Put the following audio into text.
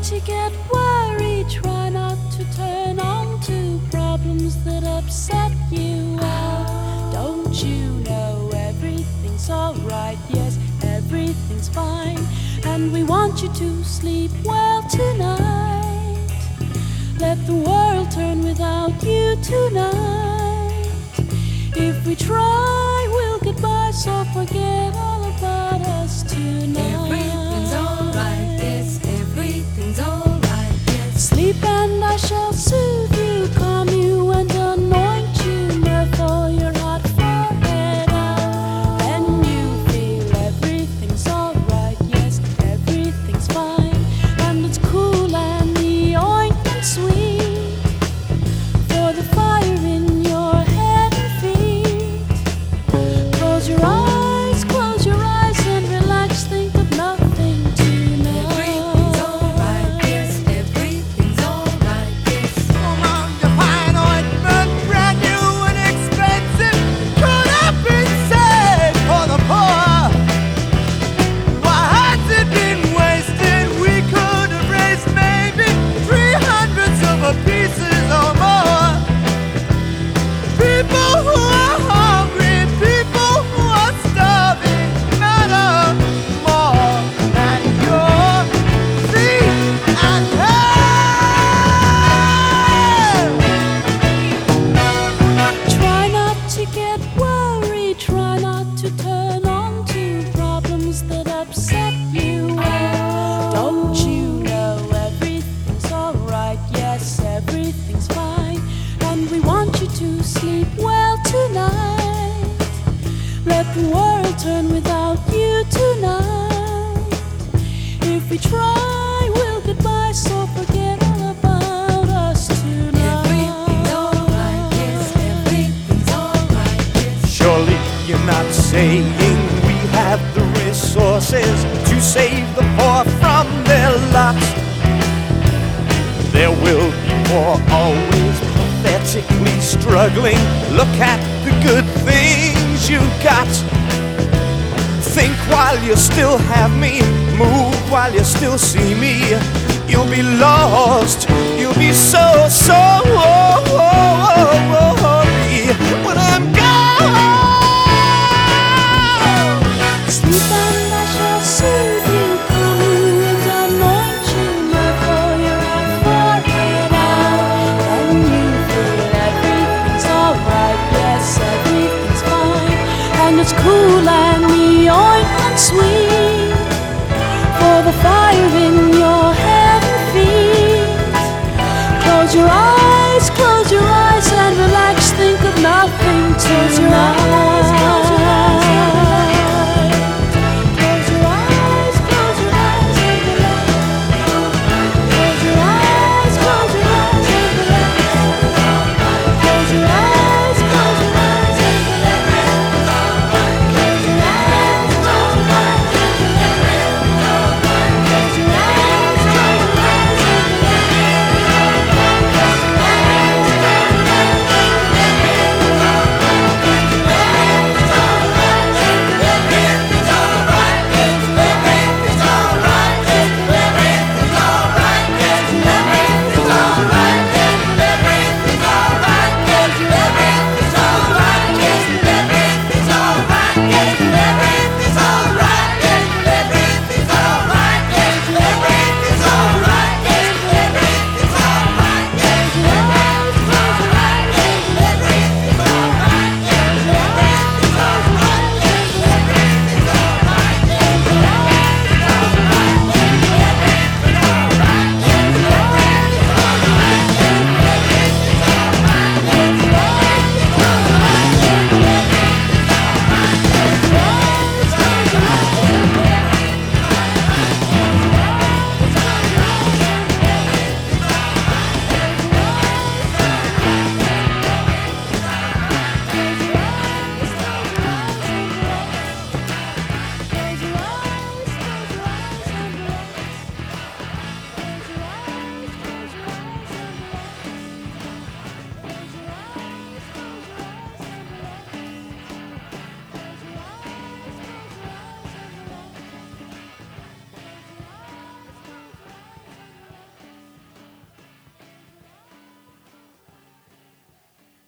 to get worried, try not to turn on to problems that upset you. Well, don't you know everything's alright? Yes, everything's fine, and we want you to sleep well tonight. Let the world turn without you tonight. If we try, we'll get by, so forget all about us tonight. Everything's alright, yes, everything's alright, yes. Sleep and I shall soothe you, calm you and anoint you, for your hot forehead out. Then you feel everything's alright, yes, everything's fine, and it's cool and the ointment sweet for the fire in your head and feet. Close your eyes and relax, think of nothing tonight. Everything's alright, yes, everything's alright, yes. Among your fine ointment, brand new and expensive, could have been saved for the poor. Why has it been wasted? We could have raised maybe 300 silver pieces or more. People who are hungry, people who are starving, matter more than your feet and hands. Try not to get worried, try not to turn on to problems that upset you. Don't you know everything's alright? Yes, everything's fine, and we want you to sleep well tonight. Let the world turn without you tonight. If we try, we'll get by, so forget all about us tonight. Everything's alright, yes, everything's alright, yes. Surely you're not saying we have the resources to save the poor from their lot. There will be more, always pathetically struggling. Look at the good things you got. Think while you still have me, move while you still see me. You'll be lost, you'll be so sorry when I'm gone. Sleep and I shall soothe you, calm you and anoint you, for your hot forehead out. Then you feel everything's alright, yes, everything's fine, and it's cool and the ointment sweet